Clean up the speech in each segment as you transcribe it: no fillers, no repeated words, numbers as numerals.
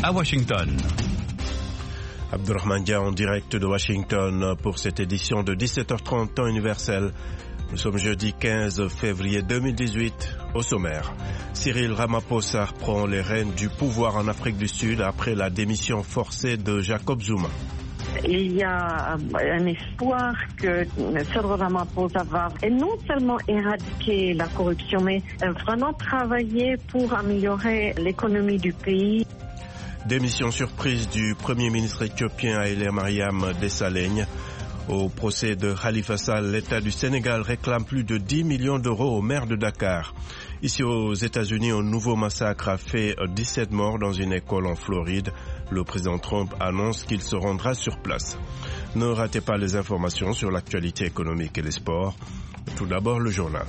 à Washington. Abdurrahman Dia en direct de Washington pour cette édition de 17h30 temps universel. Nous sommes jeudi 15 février 2018. Au sommaire, Cyril Ramaphosa prend les rênes du pouvoir en Afrique du Sud après la démission forcée de Jacob Zuma. Il y a un espoir que Cyril Ramaphosa va non seulement éradiquer la corruption, mais vraiment travailler pour améliorer l'économie du pays. Démission surprise du Premier ministre éthiopien Haïlé Mariam Desalegn. Au procès de Khalifa Sall, l'État du Sénégal réclame plus de 10 millions d'euros au maire de Dakar. Ici aux États-Unis, un nouveau massacre a fait 17 morts dans une école en Floride. Le président Trump annonce qu'il se rendra sur place. Ne ratez pas les informations sur l'actualité économique et les sports. Tout d'abord, le journal.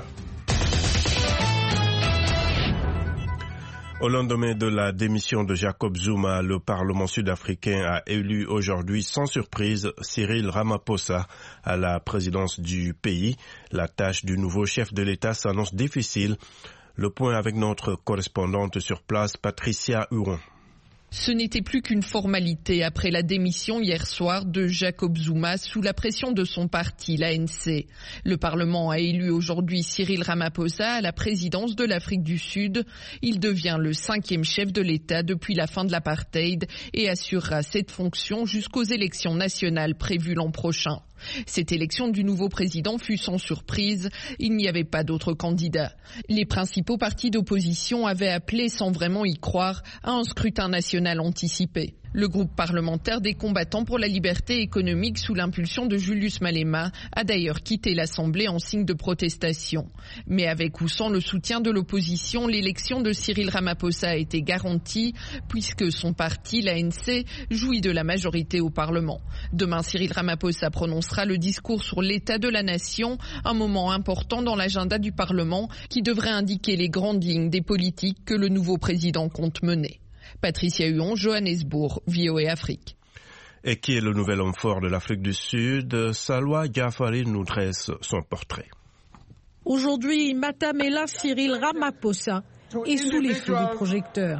Au lendemain de la démission de Jacob Zuma, le Parlement sud-africain a élu aujourd'hui sans surprise Cyril Ramaphosa à la présidence du pays. La tâche du nouveau chef de l'État s'annonce difficile. Le point avec notre correspondante sur place, Patricia Huron. Ce n'était plus qu'une formalité après la démission hier soir de Jacob Zuma sous la pression de son parti, l'ANC. Le Parlement a élu aujourd'hui Cyril Ramaphosa à la présidence de l'Afrique du Sud. Il devient le 5e chef de l'État depuis la fin de l'apartheid et assurera cette fonction jusqu'aux élections nationales prévues l'an prochain. Cette élection du nouveau président fut sans surprise, il n'y avait pas d'autres candidats. Les principaux partis d'opposition avaient appelé, sans vraiment y croire, à un scrutin national anticipé. Le groupe parlementaire des combattants pour la liberté économique sous l'impulsion de Julius Malema a d'ailleurs quitté l'Assemblée en signe de protestation. Mais avec ou sans le soutien de l'opposition, l'élection de Cyril Ramaphosa a été garantie puisque son parti, l'ANC, jouit de la majorité au Parlement. Demain, Cyril Ramaphosa prononcera le discours sur l'état de la nation, un moment important dans l'agenda du Parlement qui devrait indiquer les grandes lignes des politiques que le nouveau président compte mener. Patricia Huon, Johannesburg, VOA Afrique. Et qui est le nouvel homme fort de l'Afrique du Sud? Salwa Jafari nous dresse son portrait. Aujourd'hui, Matamela Cyril Ramaphosa est sous les feux des projecteurs.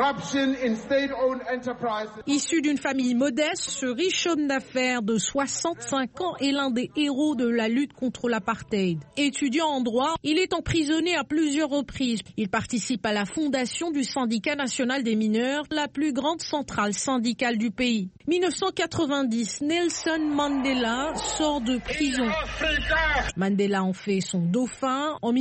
Issu d'une famille modeste, ce riche homme d'affaires de 65 ans est l'un des héros de la lutte contre l'apartheid. Étudiant en droit, il est emprisonné à plusieurs reprises. Il participe à la fondation du syndicat national des mineurs, la plus grande centrale syndicale du pays. 1990, Nelson Mandela sort de prison. Mandela en fait son dauphin. En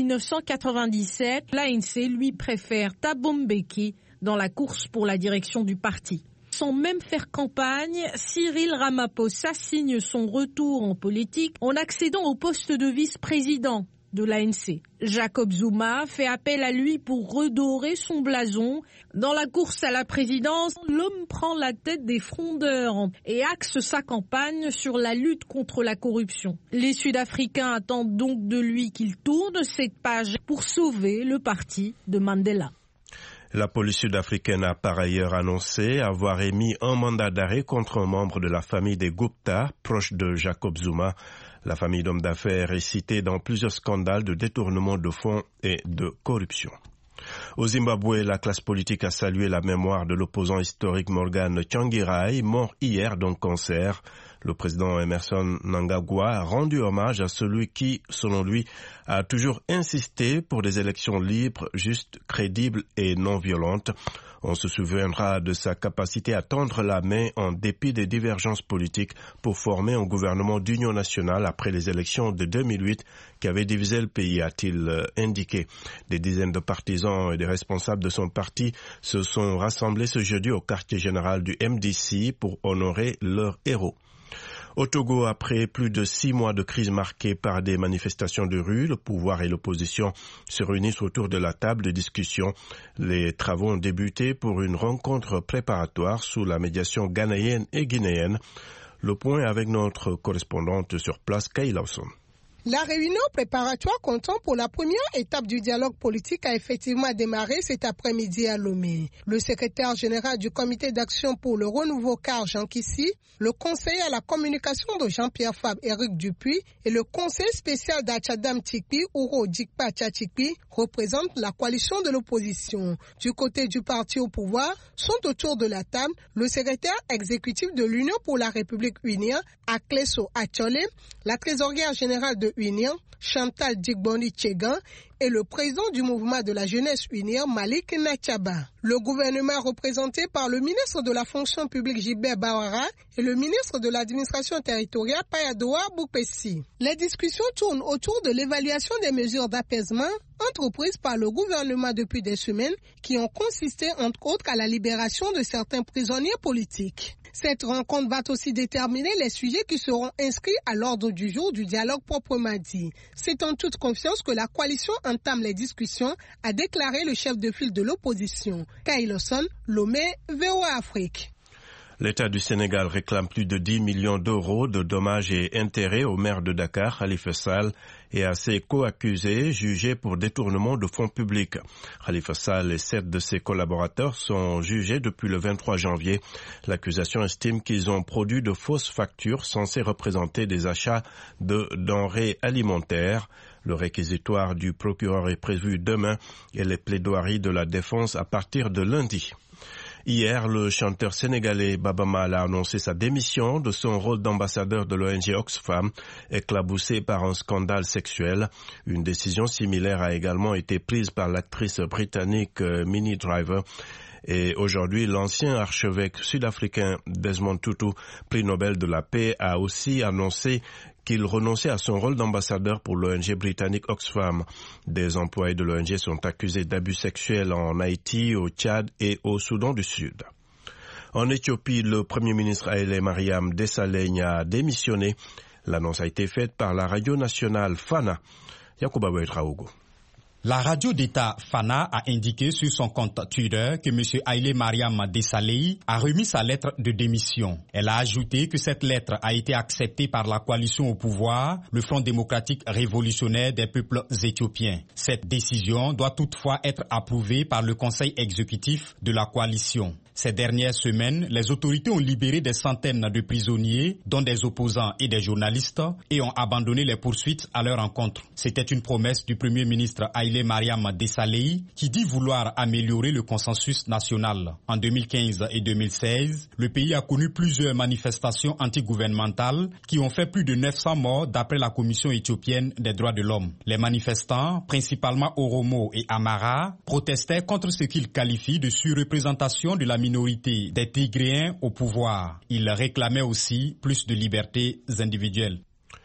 1997, l'ANC lui préfère Thabo Mbeki dans la course pour la direction du parti. Sans même faire campagne, Cyril Ramaphosa signe son retour en politique en accédant au poste de vice-président de l'ANC. Jacob Zuma fait appel à lui pour redorer son blason. Dans la course à la présidence, l'homme prend la tête des frondeurs et axe sa campagne sur la lutte contre la corruption. Les Sud-Africains attendent donc de lui qu'il tourne cette page pour sauver le parti de Mandela. La police sud-africaine a par ailleurs annoncé avoir émis un mandat d'arrêt contre un membre de la famille des Gupta, proche de Jacob Zuma. La famille d'hommes d'affaires est citée dans plusieurs scandales de détournement de fonds et de corruption. Au Zimbabwe, la classe politique a salué la mémoire de l'opposant historique Morgan Tsvangirai, mort hier d'un cancer. Le président Emmerson Mnangagwa a rendu hommage à celui qui, selon lui, a toujours insisté pour des élections libres, justes, crédibles et non violentes. On se souviendra de sa capacité à tendre la main en dépit des divergences politiques pour former un gouvernement d'union nationale après les élections de 2008 qui avaient divisé le pays, a-t-il indiqué. Des dizaines de partisans et des responsables de son parti se sont rassemblés ce jeudi au quartier général du MDC pour honorer leur héros. Au Togo, après plus de 6 mois de crise marquée par des manifestations de rue, le pouvoir et l'opposition se réunissent autour de la table de discussion. Les travaux ont débuté pour une rencontre préparatoire sous la médiation ghanéenne et guinéenne. Le point avec notre correspondante sur place, Kay Lawson. La réunion préparatoire comptant pour la première étape du dialogue politique a effectivement démarré cet après-midi à Lomé. Le secrétaire général du comité d'action pour le renouveau CAR, Jean Kissi, le conseiller à la communication de Jean-Pierre Fabre, Éric Dupuis, et le conseiller spécial d'Achadam Tikpi, Ouro Dikpa Tchatikpi, représentent la coalition de l'opposition. Du côté du parti au pouvoir, sont autour de la table le secrétaire exécutif de l'Union pour la République Unia, Akleso Achole, la trésorière générale de Union, Chantal Dikboni Tchegan, et le président du mouvement de la jeunesse Union, Malik Nachaba. Le gouvernement représenté par le ministre de la fonction publique Gilbert Bawara et le ministre de l'administration territoriale Payadoa Boupessi. Les discussions tournent autour de l'évaluation des mesures d'apaisement entreprises par le gouvernement depuis des semaines qui ont consisté entre autres à la libération de certains prisonniers politiques. Cette rencontre va aussi déterminer les sujets qui seront inscrits à l'ordre du jour du dialogue proprement dit. C'est en toute confiance que la coalition entame les discussions, a déclaré le chef de file de l'opposition. Kailoson, Lomé, VOA Afrique. L'État du Sénégal réclame plus de 10 millions d'euros de dommages et intérêts au maire de Dakar, Khalifa Sall, et à ses co-accusés jugés pour détournement de fonds publics. Khalifa Sall et 7 de ses collaborateurs sont jugés depuis le 23 janvier. L'accusation estime qu'ils ont produit de fausses factures censées représenter des achats de denrées alimentaires. Le réquisitoire du procureur est prévu demain et les plaidoiries de la défense à partir de lundi. Hier, le chanteur sénégalais Baba Maal a annoncé sa démission de son rôle d'ambassadeur de l'ONG Oxfam, éclaboussé par un scandale sexuel. Une décision similaire a également été prise par l'actrice britannique Minnie Driver. Et aujourd'hui, l'ancien archevêque sud-africain Desmond Tutu, prix Nobel de la paix, a aussi annoncé qu'il renonçait à son rôle d'ambassadeur pour l'ONG britannique Oxfam. Des employés de l'ONG sont accusés d'abus sexuels en Haïti, au Tchad et au Soudan du Sud. En Éthiopie, le Premier ministre Haïlé Mariam Desalegn a démissionné. L'annonce a été faite par la radio nationale Fana. Yacouba Ouedraogo. La radio d'État Fana a indiqué sur son compte Twitter que M. Haïlé Mariam Desalegn a remis sa lettre de démission. Elle a ajouté que cette lettre a été acceptée par la coalition au pouvoir, le Front démocratique révolutionnaire des peuples éthiopiens. Cette décision doit toutefois être approuvée par le conseil exécutif de la coalition. Ces dernières semaines, les autorités ont libéré des centaines de prisonniers, dont des opposants et des journalistes, et ont abandonné les poursuites à leur encontre. C'était une promesse du Premier ministre Haïlé Mariam Desalegn qui dit vouloir améliorer le consensus national. En 2015 et 2016, le pays a connu plusieurs manifestations antigouvernementales qui ont fait plus de 900 morts d'après la Commission éthiopienne des droits de l'homme. Les manifestants, principalement Oromo et Amara, protestaient contre ce qu'ils qualifient de surreprésentation de la minorité des Tigréens au pouvoir. Ils réclamaient aussi plus de libertés individuelles.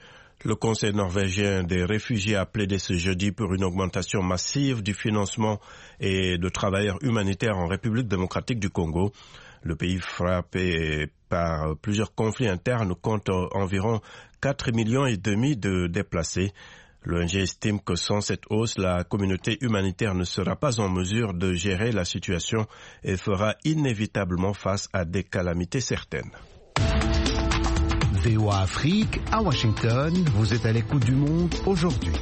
Le Conseil norvégien des réfugiés a plaidé ce jeudi pour une augmentation massive du financement et de travailleurs humanitaires en République démocratique du Congo. Le pays frappé par plusieurs conflits internes compte environ 4,5 millions de déplacés. L'ONG estime que sans cette hausse, la communauté humanitaire ne sera pas en mesure de gérer la situation et fera inévitablement face à des calamités certaines. VOA Afrique, à Washington, vous êtes à l'écoute du monde aujourd'hui.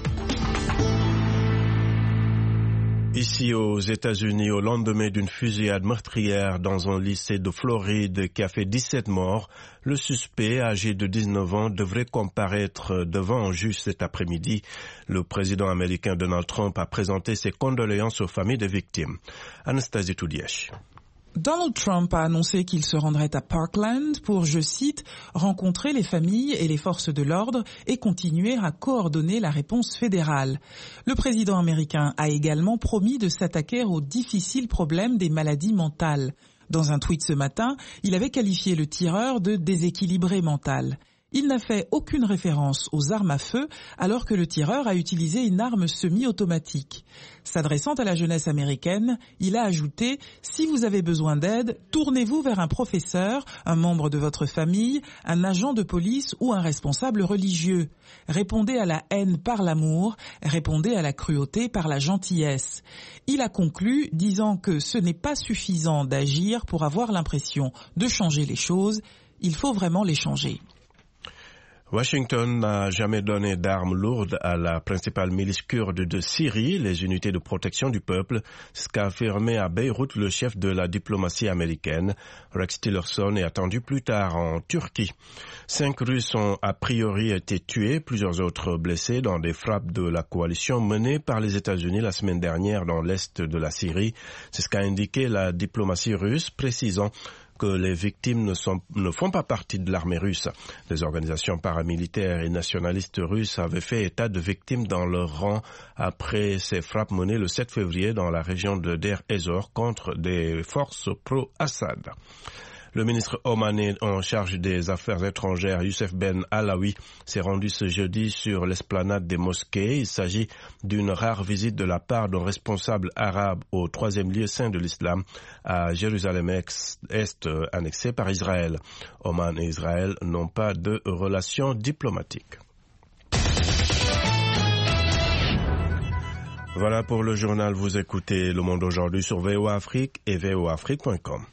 Ici aux États-Unis, au lendemain d'une fusillade meurtrière dans un lycée de Floride qui a fait 17 morts, le suspect, âgé de 19 ans, devrait comparaître devant un juge cet après-midi. Le président américain Donald Trump a présenté ses condoléances aux familles des victimes. Anastasie Toudièche. Donald Trump a annoncé qu'il se rendrait à Parkland pour, je cite, rencontrer les familles et les forces de l'ordre et continuer à coordonner la réponse fédérale. Le président américain a également promis de s'attaquer au difficile problème des maladies mentales. Dans un tweet ce matin, il avait qualifié le tireur de déséquilibré mental. Il n'a fait aucune référence aux armes à feu alors que le tireur a utilisé une arme semi-automatique. S'adressant à la jeunesse américaine, il a ajouté « Si vous avez besoin d'aide, tournez-vous vers un professeur, un membre de votre famille, un agent de police ou un responsable religieux. Répondez à la haine par l'amour, répondez à la cruauté par la gentillesse. » Il a conclu disant que ce n'est pas suffisant d'agir pour avoir l'impression de changer les choses, il faut vraiment les changer. Washington n'a jamais donné d'armes lourdes à la principale milice kurde de Syrie, les unités de protection du peuple, ce qu'a affirmé à Beyrouth le chef de la diplomatie américaine. Rex Tillerson est attendu plus tard en Turquie. 5 Russes ont a priori été tués, plusieurs autres blessés dans des frappes de la coalition menée par les États-Unis la semaine dernière dans l'est de la Syrie. C'est ce qu'a indiqué la diplomatie russe, précisant que les victimes ne font pas partie de l'armée russe. Les organisations paramilitaires et nationalistes russes avaient fait état de victimes dans leur rang après ces frappes menées le 7 février dans la région de Deir ez-Zor contre des forces pro-Assad. Le ministre omanais en charge des affaires étrangères, Youssef Ben Alaoui, s'est rendu ce jeudi sur l'esplanade des mosquées. Il s'agit d'une rare visite de la part d'un responsable arabe au 3e lieu saint de l'islam à Jérusalem-Est, annexé par Israël. Oman et Israël n'ont pas de relations diplomatiques. Voilà pour le journal. Vous écoutez Le Monde aujourd'hui sur VOA Afrique et voaafrique.com.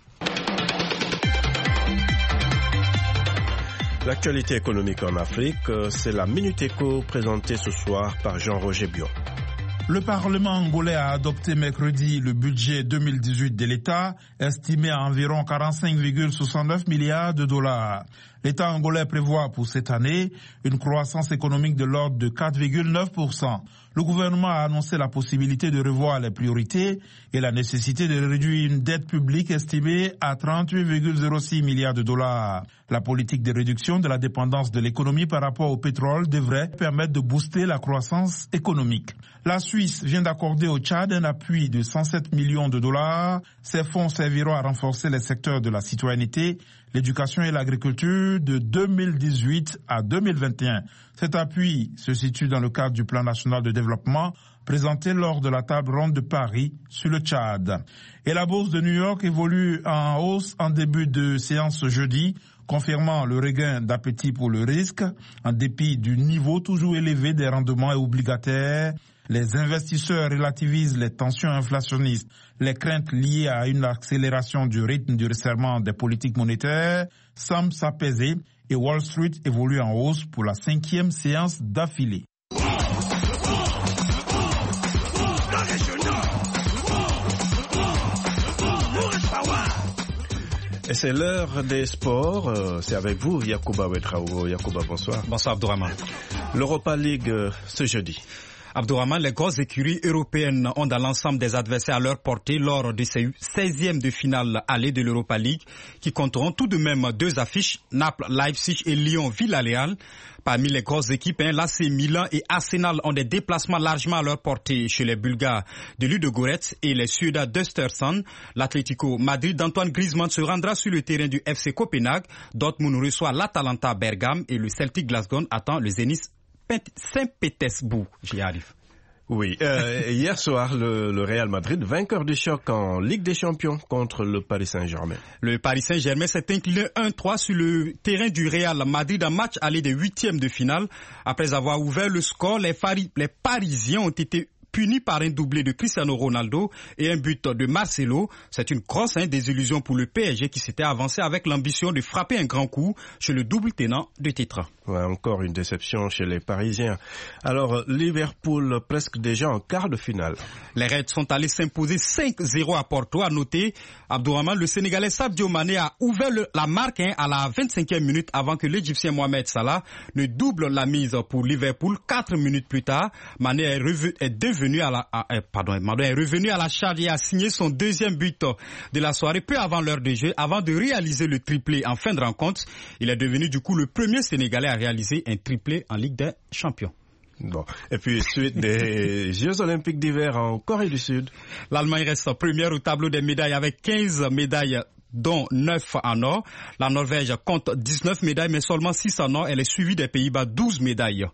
L'actualité économique en Afrique, c'est la Minute Éco présentée ce soir par Jean-Roger Biot. Le Parlement angolais a adopté mercredi le budget 2018 de l'État, estimé à environ 45,69 milliards de dollars. L'État angolais prévoit pour cette année une croissance économique de l'ordre de 4,9%. Le gouvernement a annoncé la possibilité de revoir les priorités et la nécessité de réduire une dette publique estimée à 38,06 milliards de dollars. La politique de réduction de la dépendance de l'économie par rapport au pétrole devrait permettre de booster la croissance économique. La Suisse vient d'accorder au Tchad un appui de 107 millions de dollars. Ces fonds serviront à renforcer les secteurs de la citoyenneté, l'éducation et l'agriculture de 2018 à 2021. Cet appui se situe dans le cadre du plan national de développement présenté lors de la table ronde de Paris sur le Tchad. Et la bourse de New York évolue en hausse en début de séance jeudi, confirmant le regain d'appétit pour le risque, en dépit du niveau toujours élevé des rendements obligataires. Les investisseurs relativisent les tensions inflationnistes, les craintes liées à une accélération du rythme du resserrement des politiques monétaires semblent s'apaiser et Wall Street évolue en hausse pour la 5e séance d'affilée. Et c'est l'heure des sports. C'est avec vous, Yacouba Ouedraogo. Yacouba, bonsoir. Bonsoir, Abdourahmane. L'Europa League ce jeudi. Abdourahmane, les grosses écuries européennes ont dans l'ensemble des adversaires à leur portée lors de ces 16e de finale aller de l'Europa League qui compteront tout de même 2 affiches, Naples, Leipzig et Lyon, Villarreal. Parmi les grosses équipes, l'AC Milan et Arsenal ont des déplacements largement à leur portée chez les Bulgares de Ludogorets et les Suédois d'Östersund. L'Atlético Madrid d'Antoine Griezmann se rendra sur le terrain du FC Copenhague. Dortmund reçoit l'Atalanta Bergame et le Celtic Glasgow attend le Zenit Saint-Pétersbourg. J'y arrive. Oui, hier soir, le Real Madrid, vainqueur du choc en Ligue des Champions contre le Paris Saint-Germain. Le Paris Saint-Germain s'est incliné 1-3 sur le terrain du Real Madrid en match aller des 8e de finale. Après avoir ouvert le score, les Parisiens ont été punis par un doublé de Cristiano Ronaldo et un but de Marcelo. C'est une grosse désillusion pour le PSG qui s'était avancé avec l'ambition de frapper un grand coup chez le double tenant de titre. Ouais, encore une déception chez les Parisiens. Alors, Liverpool presque déjà en quart de finale. Les Reds sont allés s'imposer 5-0 à Porto. À noter, Abdourahmane, le Sénégalais Sadio Mané a ouvert la marque à la 25e minute avant que l'Égyptien Mohamed Salah ne double la mise pour Liverpool. 4 minutes plus tard, Mané est revenu à la charge et a signé son 2e but de la soirée peu avant l'heure de jeu, avant de réaliser le triplé en fin de rencontre. Il est devenu du coup le premier Sénégalais à réaliser un triplé en Ligue des Champions. Bon. Et puis, suite des Jeux Olympiques d'hiver en Corée du Sud. L'Allemagne reste première au tableau des médailles avec 15 médailles dont 9 en or. La Norvège compte 19 médailles mais seulement 6 en or. Elle est suivie des Pays-Bas, 12 médailles.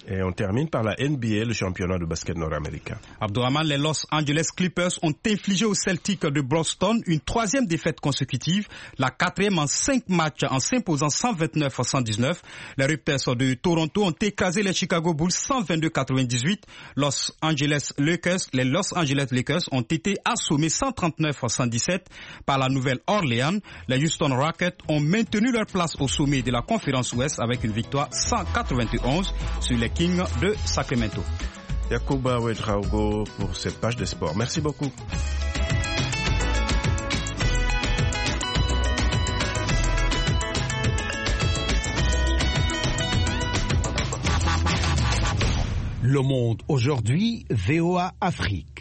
Et on termine par la NBA, le championnat de basket nord-américain. Abdourahmane, les Los Angeles Clippers ont infligé au Celtic de Boston une 3e défaite consécutive, la 4e en 5 matchs en s'imposant 129-119. Les Raptors de Toronto ont écrasé les Chicago Bulls 122-98. Les Los Angeles Lakers ont été assommés 139-117 par la Nouvelle-Orléans. Les Houston Rockets ont maintenu leur place au sommet de la conférence Ouest avec une victoire 191 sur les Kings de Sacramento. Yacouba Ouedraogo pour cette page de sport. Merci beaucoup. Le Monde aujourd'hui, VOA Afrique.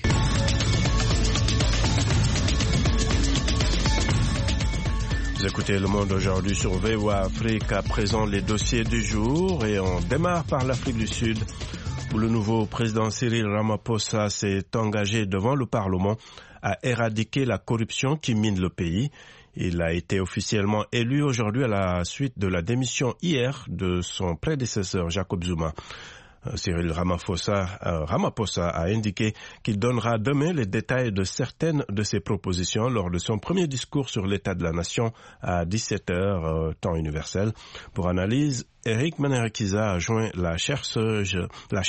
Vous écoutez Le Monde aujourd'hui sur VOA Afrique. À présent, les dossiers du jour. Et on démarre par l'Afrique du Sud, où le nouveau président Cyril Ramaphosa s'est engagé devant le Parlement à éradiquer la corruption qui mine le pays. Il a été officiellement élu aujourd'hui à la suite de la démission hier de son prédécesseur Jacob Zuma. Cyril Ramaphosa a indiqué qu'il donnera demain les détails de certaines de ses propositions lors de son premier discours sur l'état de la nation à 17h, temps universel. Pour analyse, Eric Manarakiza a joint la chercheuse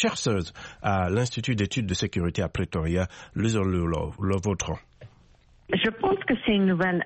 à l'Institut d'études de sécurité à Pretoria, Lizolo Lovautron. Je pense que c'est une nouvelle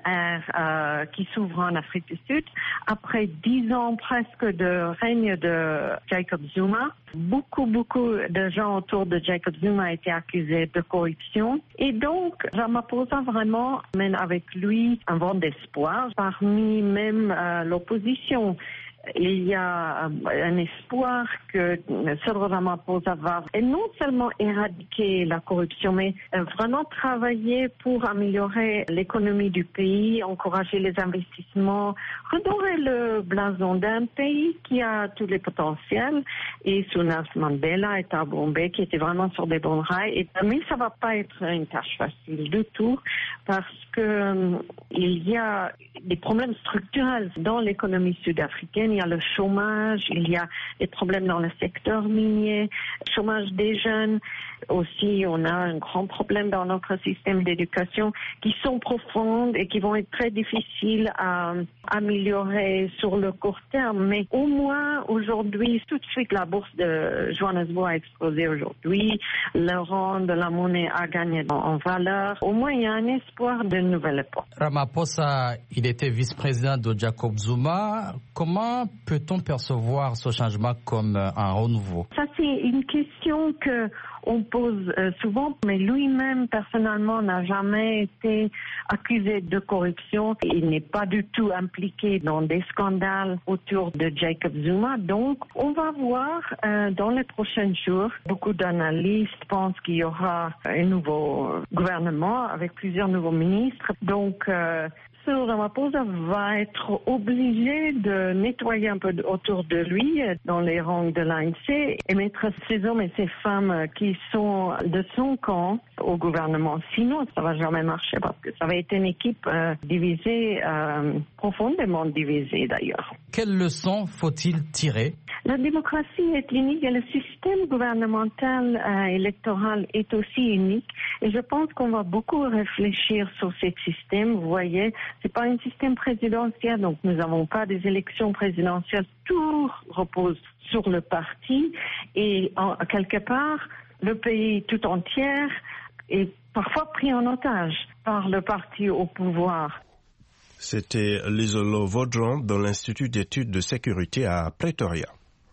ère qui s'ouvre en Afrique du Sud. Après 10 ans presque de règne de Jacob Zuma, beaucoup de gens autour de Jacob Zuma étaient accusés de corruption. Et donc, Ramaphosa vraiment mène avec lui un vent d'espoir parmi même l'opposition. Il y a un espoir que Cyril Ramaphosa va non seulement éradiquer la corruption, mais vraiment travailler pour améliorer l'économie du pays, encourager les investissements, redorer le blason d'un pays qui a tous les potentiels. Et sous Nelson Mandela et Thabo Mbeki étaient vraiment sur des bons rails. Mais ça va pas être une tâche facile du tout parce que il y a des problèmes structurels dans l'économie sud-africaine. Il y a le chômage, il y a des problèmes dans le secteur minier, chômage des jeunes. Aussi, on a un grand problème dans notre système d'éducation qui sont profondes et qui vont être très difficiles à améliorer sur le court terme. Mais au moins, aujourd'hui, tout de suite, la bourse de Johannesburg a explosé aujourd'hui. Le rang de la monnaie a gagné en valeur. Au moins, il y a un espoir de nouvelle époque. Ramaphosa, il était vice-président de Jacob Zuma. Comment peut-on percevoir ce changement comme un renouveau? Ça, c'est une question que on pose souvent, mais lui-même, personnellement, n'a jamais été accusé de corruption. Il n'est pas du tout impliqué dans des scandales autour de Jacob Zuma. Donc, on va voir dans les prochains jours. Beaucoup d'analystes pensent qu'il y aura un nouveau gouvernement avec plusieurs nouveaux ministres. Donc, Cyril Ramaphosa va être obligé de nettoyer un peu autour de lui dans les rangs de l'ANC et mettre ces hommes et ces femmes qui sont de son camp au gouvernement. Sinon, ça va jamais marcher parce que ça va être une équipe divisée, profondément divisée d'ailleurs. Quelles leçons faut-il tirer? La démocratie est unique et le système gouvernemental électoral est aussi unique. Et je pense qu'on va beaucoup réfléchir sur ce système. Vous voyez, c'est pas un système présidentiel, donc nous n'avons pas des élections présidentielles. Tout repose sur le parti et quelque part, le pays tout entier est parfois pris en otage par le parti au pouvoir. C'était Lizolo Vaudron dans l'Institut d'études de sécurité à Pretoria.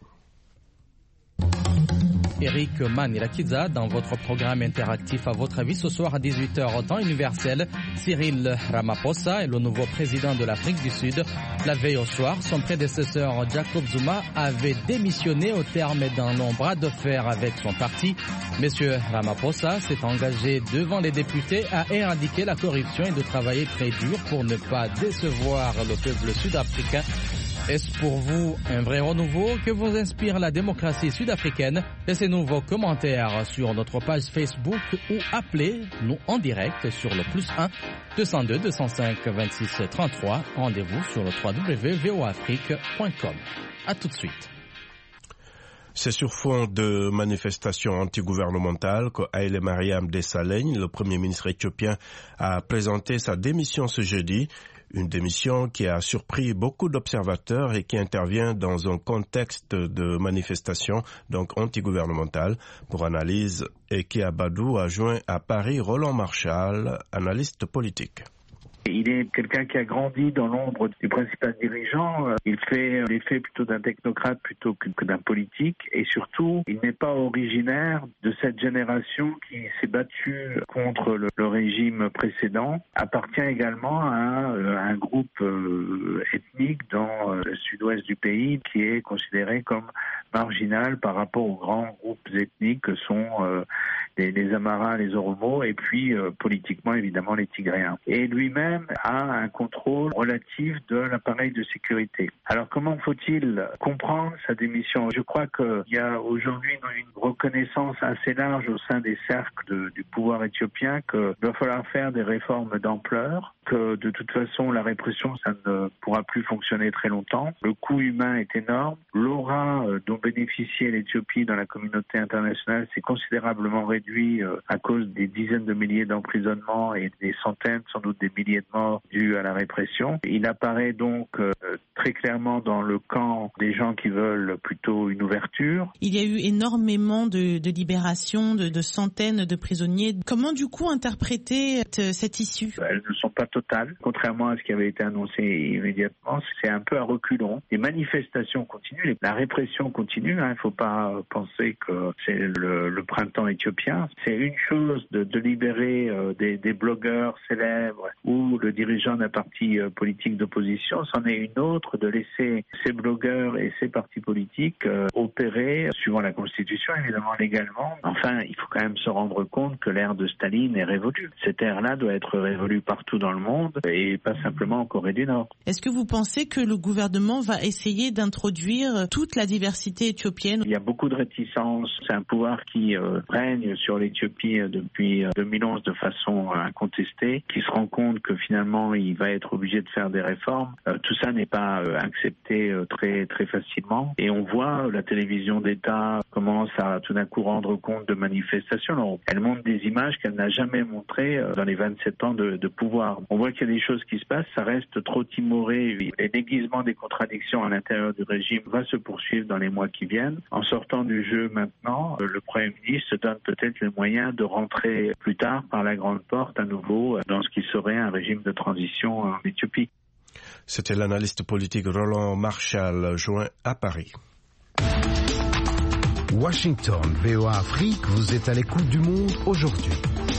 Eric Manirakiza, dans votre programme interactif, à votre avis, ce soir à 18h au temps universel, Cyril Ramaphosa est le nouveau président de l'Afrique du Sud. La veille au soir, son prédécesseur Jacob Zuma avait démissionné au terme d'un long bras de fer avec son parti. Monsieur Ramaphosa s'est engagé devant les députés à éradiquer la corruption et de travailler très dur pour ne pas décevoir le peuple sud-africain. Est-ce pour vous un vrai renouveau que vous inspire la démocratie sud-africaine? Laissez-nous vos commentaires sur notre page Facebook ou appelez-nous en direct sur le +1 202 205 26 33. Rendez-vous sur le www.voafrique.com. À tout de suite. C'est sur fond de manifestations antigouvernementales que Haile Mariam Desalegn, le Premier ministre éthiopien, a présenté sa démission ce jeudi. Une démission qui a surpris beaucoup d'observateurs et qui intervient dans un contexte de manifestation donc antigouvernementale. Pour analyse, Eki Abadou a joint à Paris Roland Marchal, analyste politique. Il est quelqu'un qui a grandi dans l'ombre du principal dirigeant. Il fait l'effet plutôt d'un technocrate plutôt que d'un politique. Et surtout, il n'est pas originaire de cette génération qui s'est battue contre le régime précédent. Appartient également à un groupe ethnique dans le sud-ouest du pays qui est considéré comme marginal par rapport aux grands groupes ethniques que sont les Amaras, les Oromos et puis politiquement évidemment les Tigréens. Et lui-même a un contrôle relatif de l'appareil de sécurité. Alors comment faut-il comprendre sa démission? Je crois qu'il y a aujourd'hui une reconnaissance assez large au sein des cercles du pouvoir éthiopien qu'il va falloir faire des réformes d'ampleur, que de toute façon la répression ça ne pourra plus fonctionner très longtemps. Le coût humain est énorme. L'aura dont bénéficiait l'Éthiopie dans la communauté internationale s'est considérablement réduit à cause des dizaines de milliers d'emprisonnements et des centaines, sans doute des milliers de morts dus à la répression. Il apparaît donc très clairement dans le camp des gens qui veulent plutôt une ouverture. Il y a eu énormément de libérations, de centaines de prisonniers. Comment du coup interpréter cette issue? Elles ne sont pas totales, contrairement à ce qui avait été annoncé immédiatement. C'est un peu à reculons. Les manifestations continuent, la répression continue. Il ne faut pas penser que c'est le printemps éthiopien. C'est une chose de libérer des blogueurs célèbres ou le dirigeant d'un parti politique d'opposition. C'en est une autre de laisser ces blogueurs et ces partis politiques opérer suivant la Constitution, évidemment légalement. Enfin, il faut quand même se rendre compte que l'ère de Staline est révolue. Cette ère-là doit être révolue partout dans le monde et pas simplement en Corée du Nord. Est-ce que vous pensez que le gouvernement va essayer d'introduire toute la diversité éthiopienne? Il y a beaucoup de réticences. C'est un pouvoir qui règne sur l'Éthiopie depuis 2011 de façon incontestée, qui se rend compte que finalement il va être obligé de faire des réformes. Tout ça n'est pas accepté très très facilement. Et on voit la télévision d'État commence à tout d'un coup rendre compte de manifestations. Alors, elle montre des images qu'elle n'a jamais montrées dans les 27 ans de pouvoir. On voit qu'il y a des choses qui se passent, ça reste trop timoré. Les déguisements des contradictions à l'intérieur du régime va se poursuivre dans les mois qui viennent. En sortant du jeu maintenant, le Premier ministre se donne peut-être les moyens de rentrer plus tard par la grande porte à nouveau dans ce qui serait un régime de transition en Éthiopie. C'était l'analyste politique Roland Marchal, joint à Paris. Washington, VOA Afrique, vous êtes à l'écoute du monde aujourd'hui.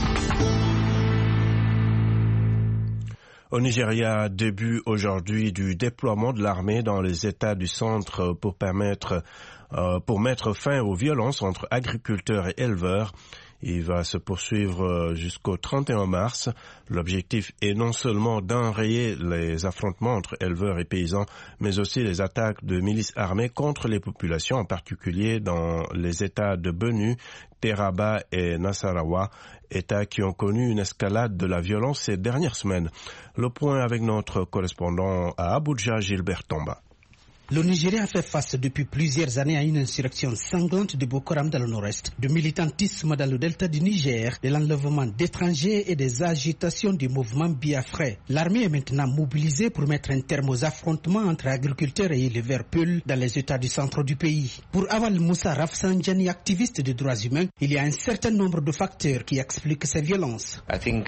Au Nigeria, début aujourd'hui du déploiement de l'armée dans les États du centre pour mettre fin aux violences entre agriculteurs et éleveurs. Il va se poursuivre jusqu'au 31 mars. L'objectif est non seulement d'enrayer les affrontements entre éleveurs et paysans, mais aussi les attaques de milices armées contre les populations, en particulier dans les États de Benue, Teraba et Nasarawa, États qui ont connu une escalade de la violence ces dernières semaines. Le point avec notre correspondant à Abuja, Gilbert Tomba. Le Nigeria fait face depuis plusieurs années à une insurrection sanglante de Boko Haram dans le nord-est, du militantisme dans le delta du Niger, de l'enlèvement d'étrangers et des agitations du mouvement Biafra. L'armée est maintenant mobilisée pour mettre un terme aux affrontements entre agriculteurs et éleveurs peuls dans les États du centre du pays. Pour Awal Moussa Rafsanjani, activiste des droits humains, il y a un certain nombre de facteurs qui expliquent ces violences.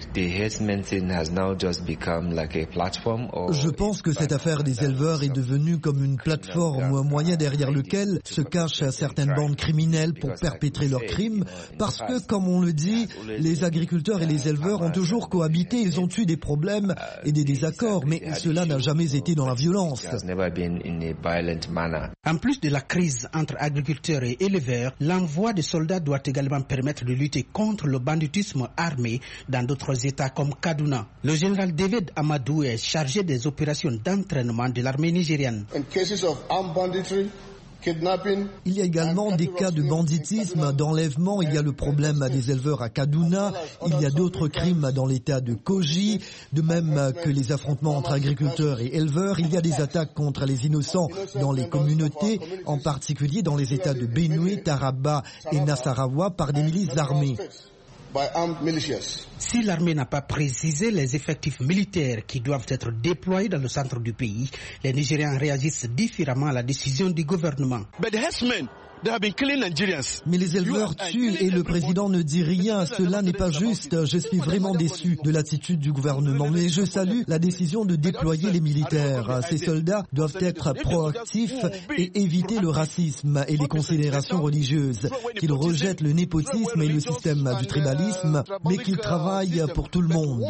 Je pense que cette affaire des éleveurs est devenue comme une plateforme ou un moyen derrière lequel se cachent certaines bandes criminelles pour perpétrer leurs crimes, parce que, comme on le dit, les agriculteurs et les éleveurs ont toujours cohabité, ils ont eu des problèmes et des désaccords, mais cela n'a jamais été dans la violence. En plus de la crise entre agriculteurs et éleveurs, l'envoi de soldats doit également permettre de lutter contre le banditisme armé dans d'autres États comme Kaduna. Le général David Amadou est chargé des opérations d'entraînement de l'armée nigériane. Il y a également des cas de banditisme, d'enlèvement. Il y a le problème des éleveurs à Kaduna. Il y a d'autres crimes dans l'état de Kogi, de même que les affrontements entre agriculteurs et éleveurs. Il y a des attaques contre les innocents dans les communautés, en particulier dans les états de Benue, Taraba et Nasarawa par des milices armées. Si l'armée n'a pas précisé les effectifs militaires qui doivent être déployés dans le centre du pays, les Nigérians réagissent différemment à la décision du gouvernement. Mais les éleveurs tuent et le président ne dit rien. Cela n'est pas juste. Je suis vraiment déçu de l'attitude du gouvernement. Mais je salue la décision de déployer les militaires. Ces soldats doivent être proactifs et éviter le racisme et les considérations religieuses. Qu'ils rejettent le népotisme et le système du tribalisme, mais qu'ils travaillent pour tout le monde.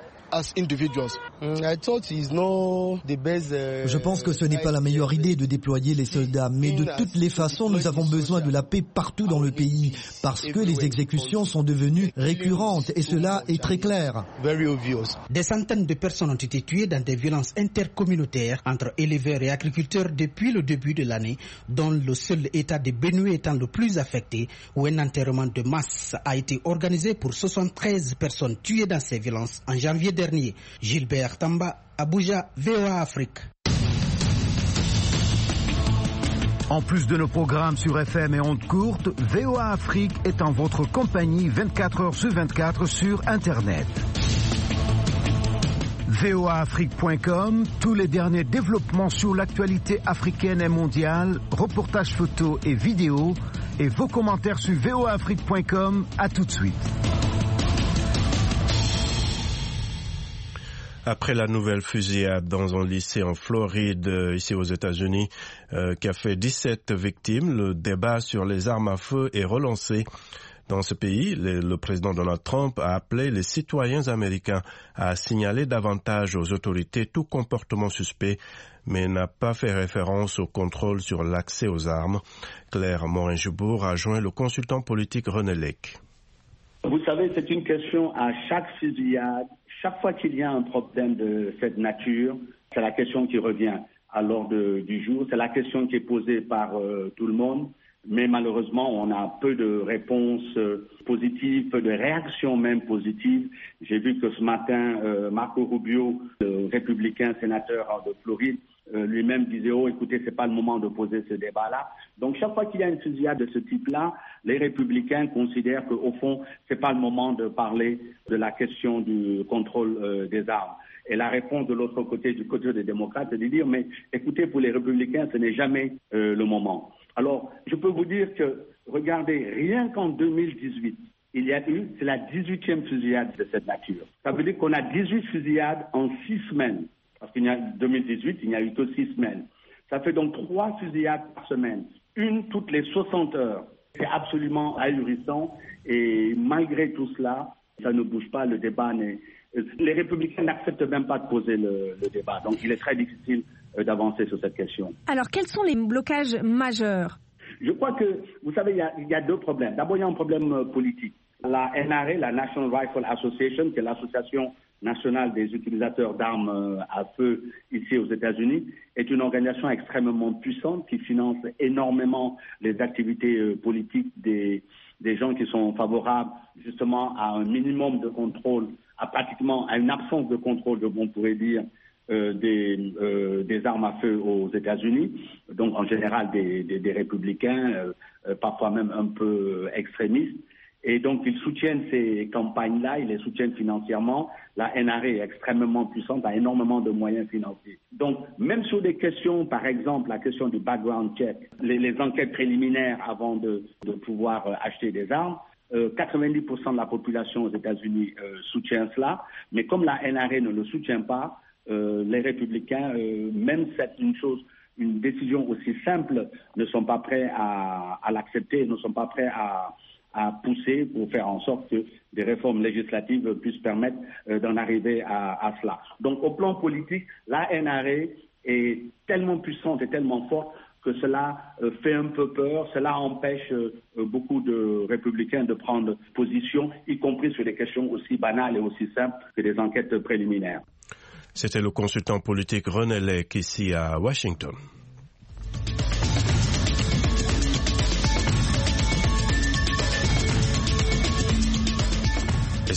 Je pense que ce n'est pas la meilleure idée de déployer les soldats, mais de toutes les façons, nous avons besoin de la paix partout dans le pays, parce que les exécutions sont devenues récurrentes, et cela est très clair. Des centaines de personnes ont été tuées dans des violences intercommunautaires entre éleveurs et agriculteurs depuis le début de l'année, dont le seul état de Benue étant le plus affecté, où un enterrement de masse a été organisé pour 73 personnes tuées dans ces violences en janvier dernier. Gilbert Tamba, Abuja, VOA Afrique. En plus de nos programmes sur FM et ondes courtes, VOA Afrique est en votre compagnie 24 heures sur 24 sur Internet. voaafrique.com, tous les derniers développements sur l'actualité africaine et mondiale, reportages photos et vidéos, et vos commentaires sur voaafrique.com. À tout de suite. Après la nouvelle fusillade dans un lycée en Floride, ici aux États-Unis, qui a fait 17 victimes, le débat sur les armes à feu est relancé. Dans ce pays, le président Donald Trump a appelé les citoyens américains à signaler davantage aux autorités tout comportement suspect, mais n'a pas fait référence au contrôle sur l'accès aux armes. Claire Morin-Joubour a joint le consultant politique René Lec. Vous savez, c'est une question à chaque fusillade. Chaque fois qu'il y a un problème de cette nature, c'est la question qui revient à l'ordre du jour. C'est la question qui est posée par tout le monde. Mais malheureusement, on a peu de réponses positives, peu de réactions même positives. J'ai vu que ce matin, Marco Rubio, le républicain sénateur de Floride, lui-même disait « Oh, écoutez, c'est pas le moment de poser ce débat-là ». Donc, chaque fois qu'il y a une fusillade de ce type-là, les républicains considèrent qu'au fond, c'est pas le moment de parler de la question du contrôle des armes. Et la réponse de l'autre côté, du côté des démocrates, c'est de dire « Mais écoutez, pour les républicains, ce n'est jamais le moment ». Alors, je peux vous dire que, regardez, rien qu'en 2018, il y a eu, c'est la 18e fusillade de cette nature. Ça veut dire qu'on a 18 fusillades en 6 semaines. Parce qu'il y a 2018, il n'y a eu que 6 semaines. Ça fait donc 3 fusillades par semaine, une toutes les 60 heures. C'est absolument ahurissant et malgré tout cela, ça ne bouge pas, le débat n'est... Les républicains n'acceptent même pas de poser le débat, donc il est très difficile d'avancer sur cette question. Alors, quels sont les blocages majeurs ? Je crois que, vous savez, il y a 2 problèmes. D'abord, il y a un problème politique. La NRA, la National Rifle Association, qui est l'association nationale des utilisateurs d'armes à feu ici aux États-Unis, est une organisation extrêmement puissante qui finance énormément les activités politiques des gens qui sont favorables justement à un minimum de contrôle, à une absence de contrôle, on pourrait dire, des armes à feu aux États-Unis, donc en général des républicains, parfois même un peu extrémistes. Et donc, ils soutiennent ces campagnes-là, ils les soutiennent financièrement. La NRA est extrêmement puissante, a énormément de moyens financiers. Donc, même sur des questions, par exemple, la question du background check, les enquêtes préliminaires avant de pouvoir acheter des armes, 90% de la population aux États-Unis soutient cela. Mais comme la NRA ne le soutient pas, les républicains, même une décision aussi simple, ne sont pas prêts à l'accepter, ne sont pas prêts à pousser pour faire en sorte que des réformes législatives puissent permettre d'en arriver à cela. Donc au plan politique, la NRA est tellement puissante et tellement forte que cela fait un peu peur, cela empêche beaucoup de républicains de prendre position, y compris sur des questions aussi banales et aussi simples que des enquêtes préliminaires. C'était le consultant politique René Lec ici à Washington.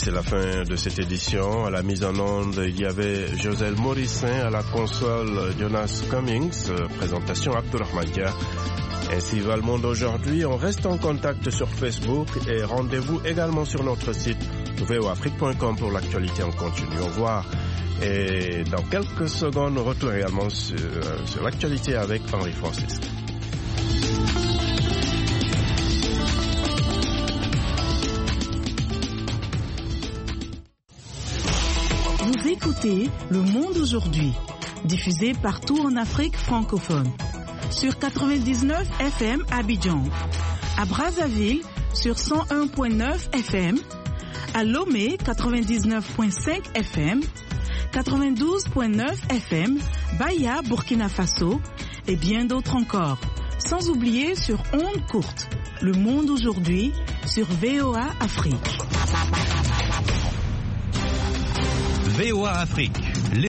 c'est la fin de cette édition. À la mise en onde, il y avait Joselle Morissin, à la console Jonas Cummings, présentation Abdurrahman Dia. Ainsi va le monde aujourd'hui. On reste en contact sur Facebook et rendez-vous également sur notre site voafrique.com pour l'actualité en continu. Au revoir. Et dans quelques secondes, retour également sur l'actualité avec Henri Francis. Vous écoutez Le Monde aujourd'hui, diffusé partout en Afrique francophone. Sur 99 FM à Abidjan, à Brazzaville sur 101.9 FM, à Lomé 99.5 FM, 92.9 FM, Baya, Burkina Faso et bien d'autres encore. Sans oublier sur ondes courtes, Le Monde aujourd'hui sur VOA Afrique. VOA Afrique.